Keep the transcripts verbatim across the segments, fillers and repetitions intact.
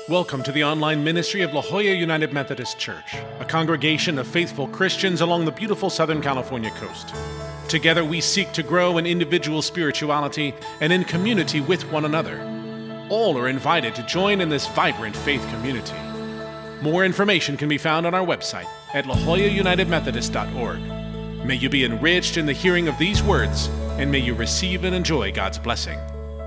Welcome to the online ministry of La Jolla United Methodist Church, a congregation of faithful Christians along the beautiful Southern California coast. Together we seek to grow in individual spirituality and in community with one another. All are invited to join in this vibrant faith community. More information can be found on our website at la jolla united methodist dot org. May you be enriched in the hearing of these words, and may you receive and enjoy God's blessing.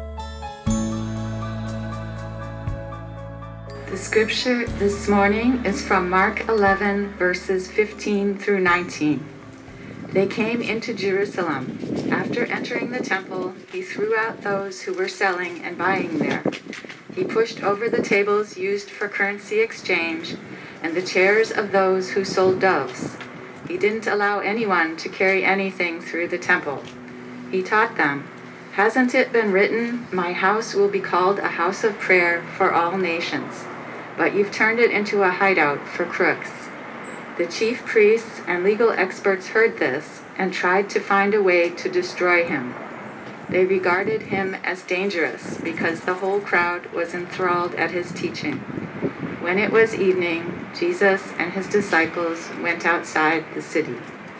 The scripture this morning is from Mark eleven, verses fifteen through nineteen. They came into Jerusalem. After entering the temple, he threw out those who were selling and buying there. He pushed over the tables used for currency exchange and the chairs of those who sold doves. He didn't allow anyone to carry anything through the temple. He taught them, "Hasn't it been written, 'My house will be called a house of prayer for all nations'? But you've turned it into a hideout for crooks." The chief priests and legal experts heard this and tried to find a way to destroy him. They regarded him as dangerous because the whole crowd was enthralled at his teaching. When it was evening, Jesus and his disciples went outside the city.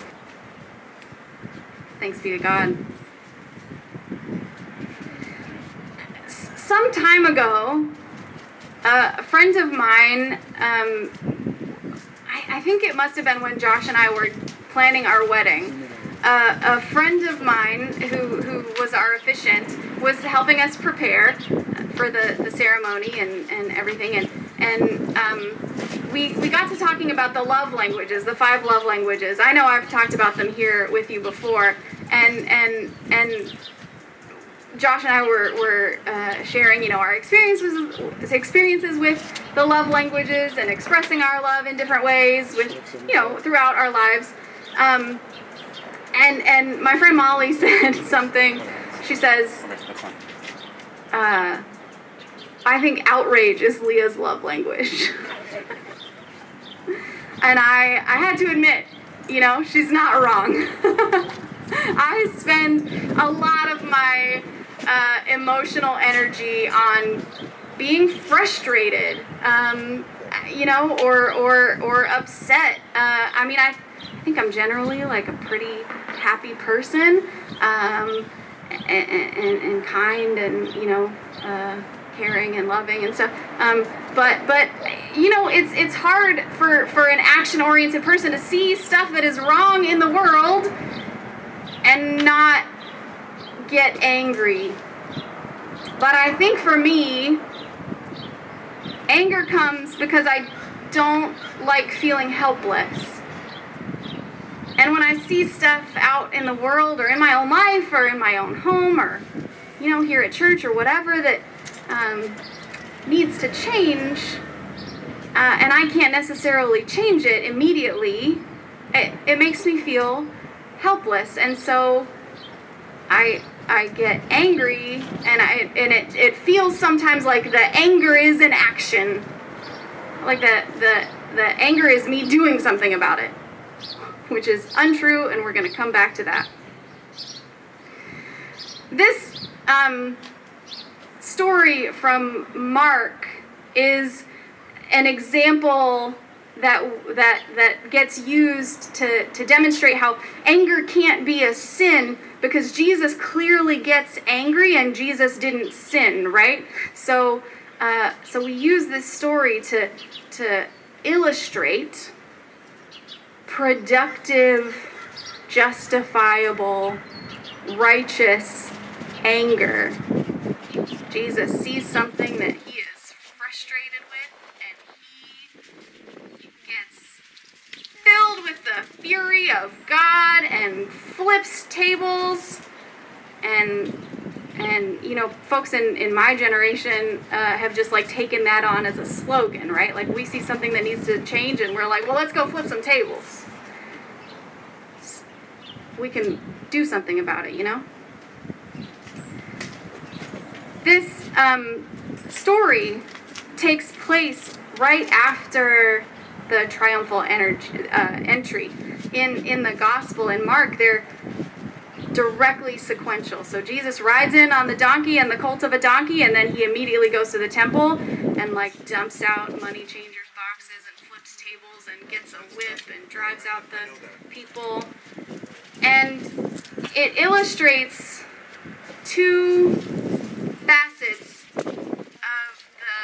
Thanks be to God. S- some time ago, uh, a friend of mine, um, I, I think it must have been when Josh and I were planning our wedding, uh, a friend of mine who, who was our officiant was helping us prepare for the, the ceremony and, and everything, and, and um, we, we got to talking about the love languages, the five love languages. I know I've talked about them here with you before, and and and Josh and I were, were uh, sharing, you know, our experiences experiences with the love languages and expressing our love in different ways with, you know, throughout our lives. Um, and and my friend Molly said something. She says, uh, "I think outrage is Leah's love language." And I I had to admit, you know, she's not wrong. I spend a lot of my uh, emotional energy on being frustrated, um, you know, or or or upset. Uh, I mean, I, I think I'm generally like a pretty happy person, um, and, and, and kind, and you know, uh, caring and loving and stuff. Um, but but you know, it's it's hard for for an action-oriented person to see stuff that is wrong in the world and not get angry. But I think for me, anger comes because I don't like feeling helpless. And when I see stuff out in the world or in my own life or in my own home or, you know, here at church or whatever that um, needs to change, uh, and I can't necessarily change it immediately, it, it makes me feel helpless. And so I I get angry, and I and it, it feels sometimes like the anger is an action. Like the, the the anger is me doing something about it, which is untrue, and we're going to come back to that. This um, story from Mark is an example that that that gets used to, to demonstrate how anger can't be a sin, because Jesus clearly gets angry and Jesus didn't sin, right? So uh, so we use this story to to illustrate productive, justifiable, righteous anger. Jesus sees something that he is frustrated with, and he gets filled with the fury of God and flips tables. And and you know, folks in, in my generation uh, have just like taken that on as a slogan, right? Like we see something that needs to change and we're like, well, let's go flip some tables. We can do something about it, you know? This um, story takes place right after the triumphal energy, uh, entry. In, in the gospel in Mark, they're directly sequential. So Jesus rides in on the donkey and the colt of a donkey, and then he immediately goes to the temple, and like dumps out money changers' boxes and flips tables and gets a whip and drives out the people. And it illustrates two facets of the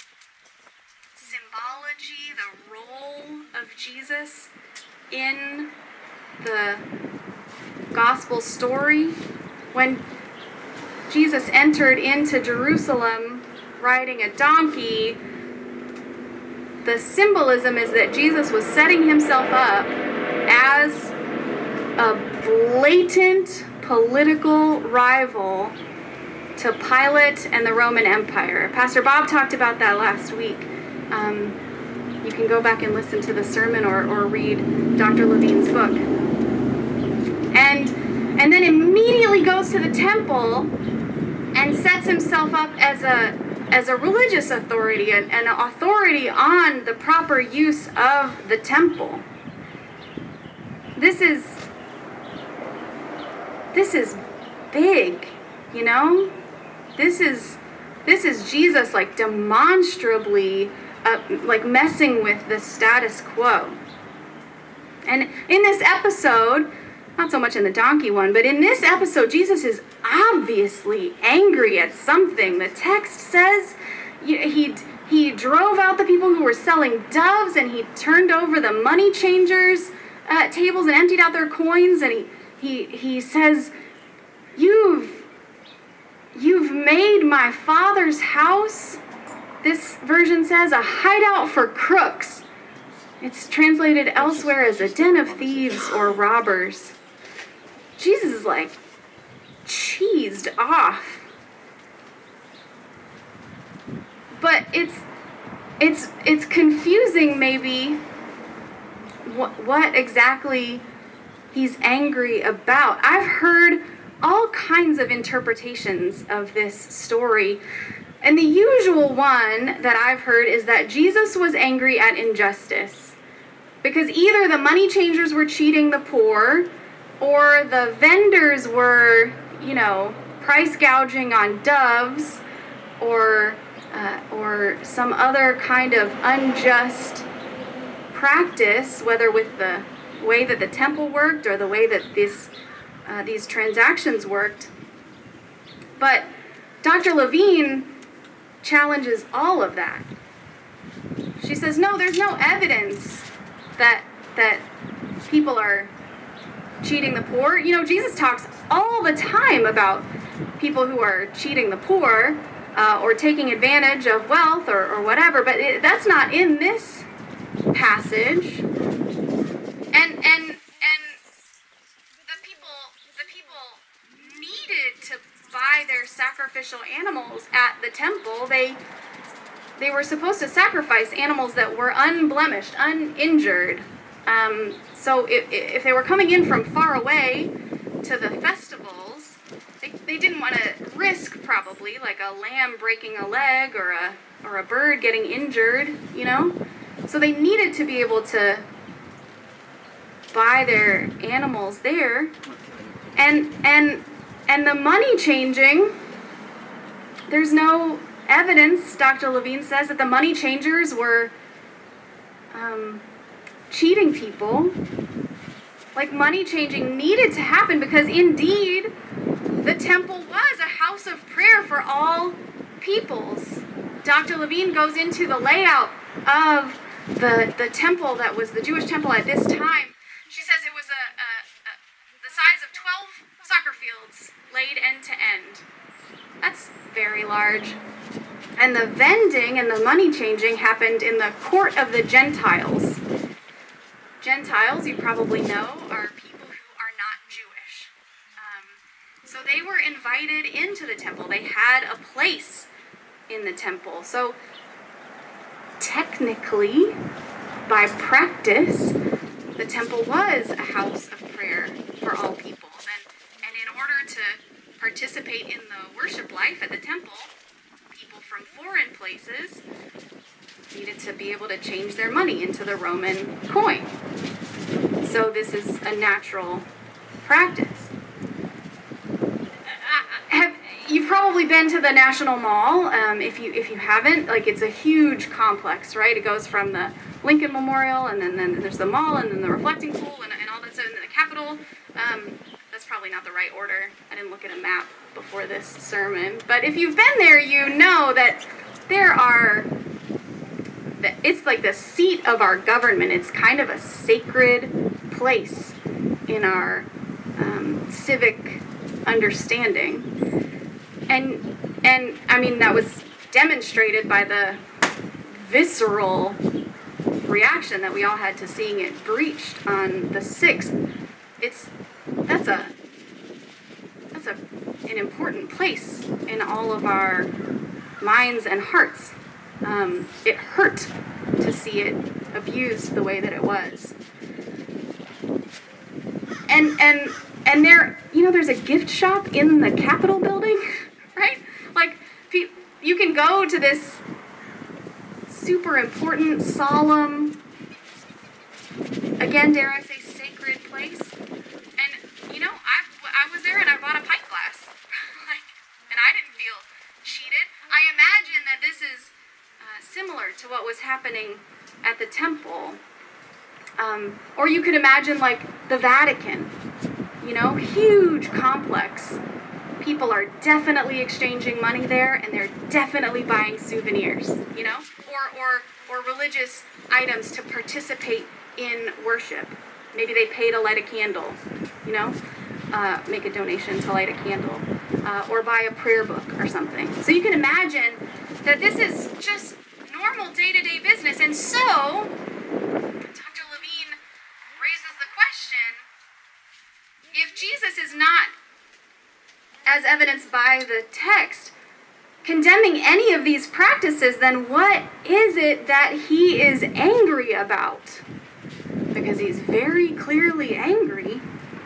symbology, the role of Jesus in the gospel story. When Jesus entered into Jerusalem riding a donkey, the symbolism is that Jesus was setting himself up as a blatant political rival to Pilate and the Roman Empire. Pastor Bob talked about that last week. Um, you can go back and listen to the sermon or, or read Doctor Levine's book. And, and then immediately goes to the temple and sets himself up as a as a religious authority, and an authority on the proper use of the temple. This is this is big, you know? This is this is Jesus like demonstrably uh, like messing with the status quo. And in this episode, not so much in the donkey one, but in this episode, Jesus is obviously angry at something. The text says he he drove out the people who were selling doves, and he turned over the money changers' uh, tables and emptied out their coins. And he he he says, "You've you've made my Father's house," this version says, "a hideout for crooks." It's translated elsewhere as a den of thieves or robbers. Jesus is like cheesed off. But it's it's it's confusing maybe what what exactly he's angry about. I've heard all kinds of interpretations of this story. And the usual one that I've heard is that Jesus was angry at injustice, because either the money changers were cheating the poor, or the vendors were, you know, price gouging on doves, or uh, or some other kind of unjust practice, whether with the way that the temple worked or the way that this uh, these transactions worked. But Doctor Levine challenges all of that. She says, no, there's no evidence that that people are cheating the poor. You know, Jesus talks all the time about people who are cheating the poor uh, or taking advantage of wealth or, or whatever, but it, that's not in this passage. And and and the people the people needed to buy their sacrificial animals at the temple. They they were supposed to sacrifice animals that were unblemished, uninjured. Um, so if, if they were coming in from far away to the festivals, they, they didn't want to risk probably like a lamb breaking a leg or a or a bird getting injured, you know? So they needed to be able to buy their animals there. And and and the money changing, there's no evidence, Doctor Levine says, that the money changers were um, cheating people. Like, money changing needed to happen because indeed the temple was a house of prayer for all peoples. Doctor Levine goes into the layout of the the temple that was the Jewish temple at this time. She says it was a, a, a the size of twelve soccer fields laid end to end. That's very large. And the vending and the money changing happened in the court of the Gentiles. Gentiles, you probably know, are people who are not Jewish. Um, so they were invited into the temple. They had a place in the temple. So technically, by practice, the temple was a house of prayer for all peoples. And, and in order to participate in the worship life at the temple, people from foreign places needed to be able to change their money into the Roman coin. So this is a natural practice. Have, you've probably been to the National Mall. Um, if you if you haven't, like, it's a huge complex, right? It goes from the Lincoln Memorial, and then, then there's the mall, and then the reflecting pool, and, and all that stuff, and then the Capitol. Um, that's probably not the right order. I didn't look at a map before this sermon. But if you've been there, you know that there are, that it's like the seat of our government. It's kind of a sacred place in our um, civic understanding. And, and I mean, that was demonstrated by the visceral reaction that we all had to seeing it breached on the sixth. It's, that's a, that's a, an important place in all of our minds and hearts. Um, it hurt to see it abused the way that it was. And, and, and there, you know, there's a gift shop in the Capitol building, right? Like, you can go to this super important, solemn, again, dare I say, sacred place. And, you know, I, I was there and I bought a pint glass. like, and I didn't feel cheated. I imagine that this is uh, similar to what was happening at the temple. Um, or you could imagine, like, the Vatican. You know, huge complex. People are definitely exchanging money there, and they're definitely buying souvenirs, you know, or or or religious items to participate in worship. Maybe they pay to light a candle, you know, uh, make a donation to light a candle, uh, or buy a prayer book or something. So you can imagine that this is just normal day-to-day business. And so Doctor Levine raises the question, if Jesus is not, as evidenced by the text, condemning any of these practices, then what is it that he is angry about? Because he's very clearly angry.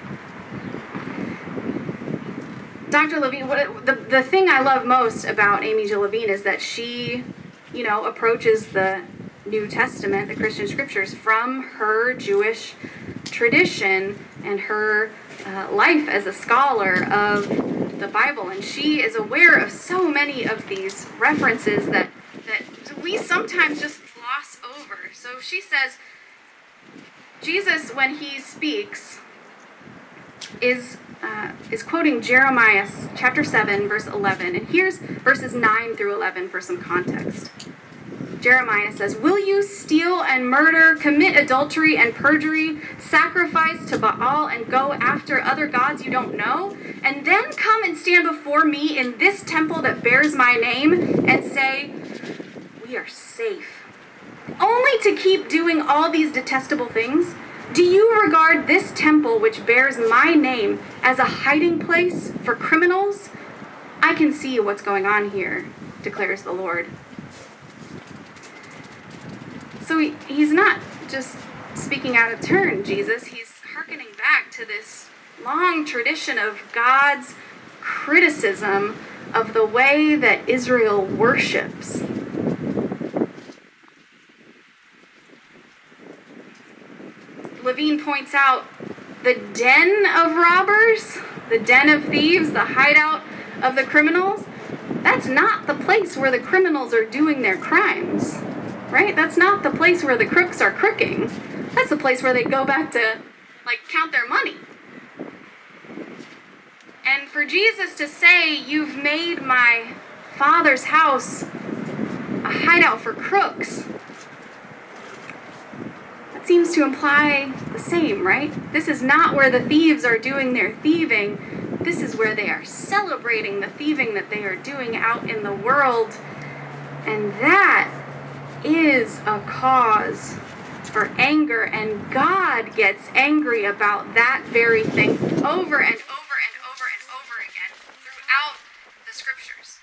Doctor Levine, what, the, the thing I love most about Amy Jill Levine is that she, you know, approaches the New Testament, the Christian scriptures, from her Jewish tradition and her uh, life as a scholar of the Bible, and she is aware of so many of these references that that we sometimes just gloss over. So she says, Jesus, when he speaks, is uh, is quoting Jeremiah chapter seven, verse eleven, and here's verses nine through eleven for some context. Jeremiah says, "Will you steal and murder, commit adultery and perjury, sacrifice to Baal and go after other gods you don't know, and then come and stand before me in this temple that bears my name and say, we are safe, only to keep doing all these detestable things? Do you regard this temple which bears my name as a hiding place for criminals? I can see what's going on here, declares the Lord." So he, he's not just speaking out of turn, Jesus. He's hearkening back to this long tradition of God's criticism of the way that Israel worships. Levine points out the den of robbers, the den of thieves, the hideout of the criminals. That's not the place where the criminals are doing their crimes. Right? That's not the place where the crooks are crooking. That's the place where they go back to, like, count their money. And for Jesus to say, you've made my Father's house a hideout for crooks, that seems to imply the same, right? This is not where the thieves are doing their thieving. This is where they are celebrating the thieving that they are doing out in the world. And that is a cause for anger, and God gets angry about that very thing over and over and over and over again throughout the scriptures.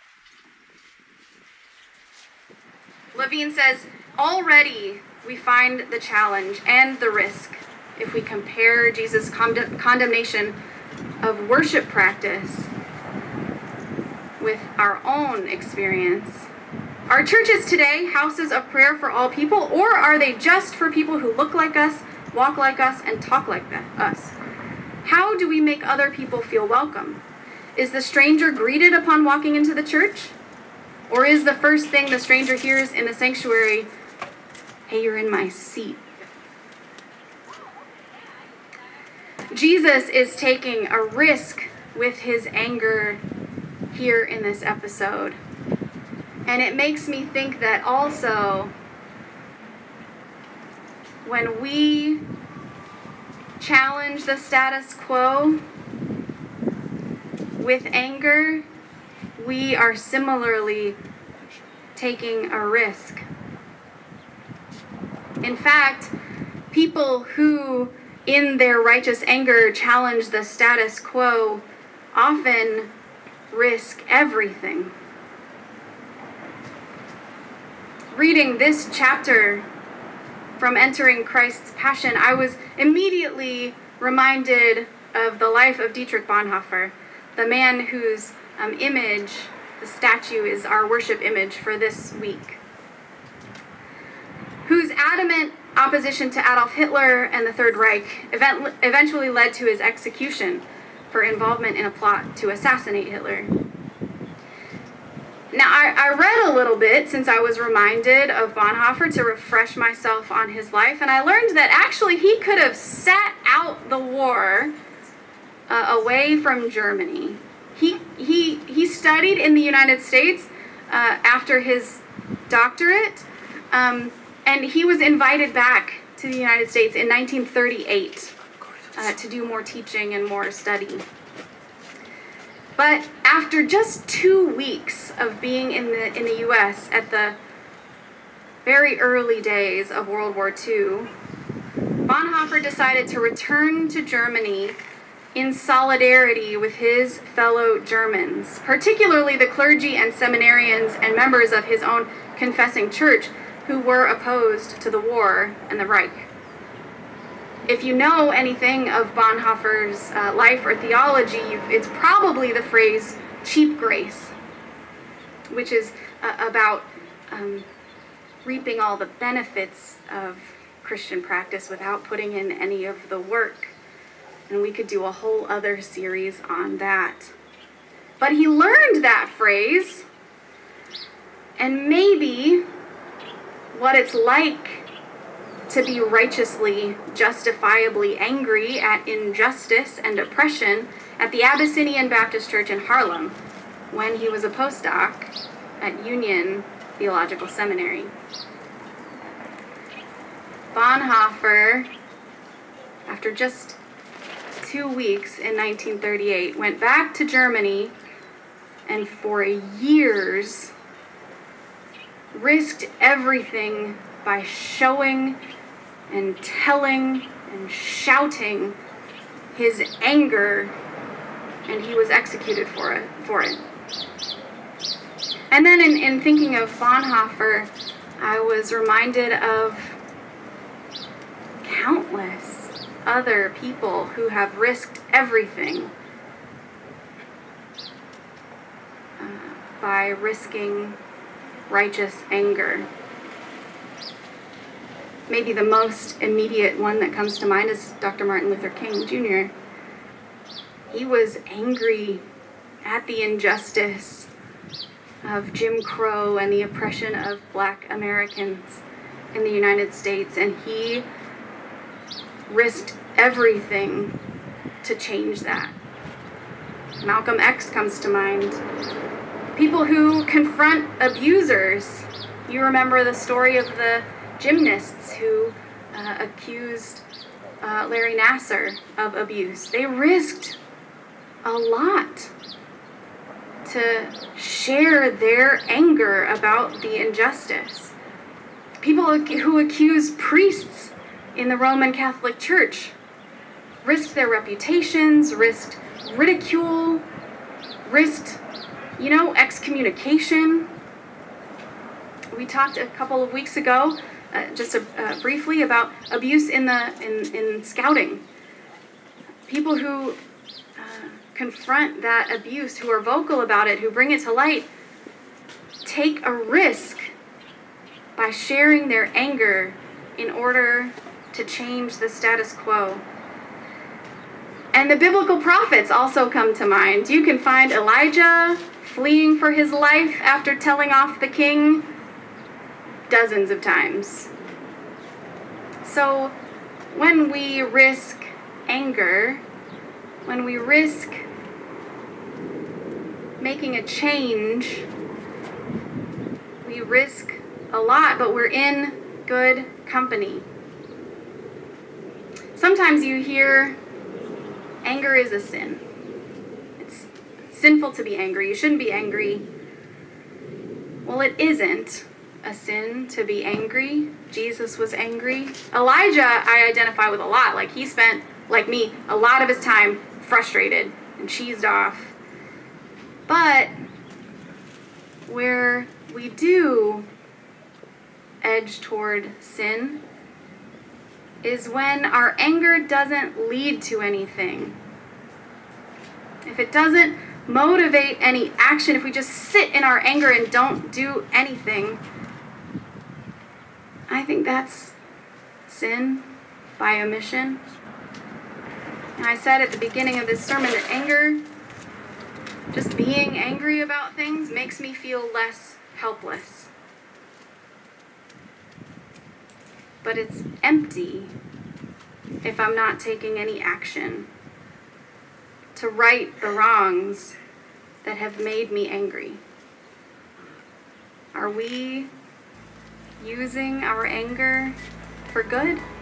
Levine says, already we find the challenge and the risk if we compare Jesus' con- condemnation of worship practice with our own experience. Are churches today houses of prayer for all people, or are they just for people who look like us, walk like us, and talk like that, us? How do we make other people feel welcome? is the stranger greeted upon walking into the church? Or is the first thing the stranger hears in the sanctuary, "Hey, you're in my seat"? Jesus is taking a risk with his anger here in this episode. And it makes me think that also when we challenge the status quo with anger, we are similarly taking a risk. In fact, people who in their righteous anger challenge the status quo often risk everything. Reading this chapter from Entering Christ's Passion, I was immediately reminded of the life of Dietrich Bonhoeffer, the man whose um, image, the statue, is our worship image for this week, whose adamant opposition to Adolf Hitler and the Third Reich event- eventually led to his execution for involvement in a plot to assassinate Hitler. Now, I, I read a little bit since I was reminded of Bonhoeffer to refresh myself on his life, and I learned that actually he could have sat out the war uh, away from Germany. He, he, he studied in the United States uh, after his doctorate, um, and he was invited back to the United States in nineteen thirty-eight uh, to do more teaching and more study. But after just two weeks of being in the in the U S at the very early days of World War Two, Bonhoeffer decided to return to Germany in solidarity with his fellow Germans, particularly the clergy and seminarians and members of his own confessing church who were opposed to the war and the Reich. If you know anything of Bonhoeffer's uh, life or theology, you've, it's probably the phrase cheap grace, which is uh, about um, reaping all the benefits of Christian practice without putting in any of the work. And we could do a whole other series on that. But he learned that phrase, and maybe what it's like to be righteously, justifiably angry at injustice and oppression at the Abyssinian Baptist Church in Harlem when he was a postdoc at Union Theological Seminary. Bonhoeffer, after just two weeks in nineteen thirty-eight, went back to Germany and for years risked everything by showing and telling and shouting his anger, and he was executed for it. For it. And then in, in thinking of Bonhoeffer, I was reminded of countless other people who have risked everything uh, by risking righteous anger. Maybe the most immediate one that comes to mind is Doctor Martin Luther King, Junior He was angry at the injustice of Jim Crow and the oppression of Black Americans in the United States, and he risked everything to change that. Malcolm X comes to mind. People who confront abusers. You remember the story of the gymnasts who uh, accused uh, Larry Nassar of abuse. They risked a lot to share their anger about the injustice. People who accuse priests in the Roman Catholic Church risked their reputations, risked ridicule, risked, you know, excommunication. We talked a couple of weeks ago Uh, just a, uh, briefly about abuse in the in, in scouting. People who uh, confront that abuse, who are vocal about it, who bring it to light, take a risk by sharing their anger in order to change the status quo. And the biblical prophets also come to mind. You can find Elijah fleeing for his life after telling off the king dozens of times. So when we risk anger, when we risk making a change, we risk a lot, but we're in good company. Sometimes you hear anger is a sin. It's sinful to be angry. You shouldn't be angry. Well, it isn't a sin to be angry. Jesus was angry. Elijah, I identify with a lot. Like, he spent, like me, a lot of his time frustrated and cheesed off. But where we do edge toward sin is when our anger doesn't lead to anything. If it doesn't motivate any action, if we just sit in our anger and don't do anything, I think that's sin by omission. And I said at the beginning of this sermon that anger, just being angry about things, makes me feel less helpless. But it's empty if I'm not taking any action to right the wrongs that have made me angry. Are we using our anger for good?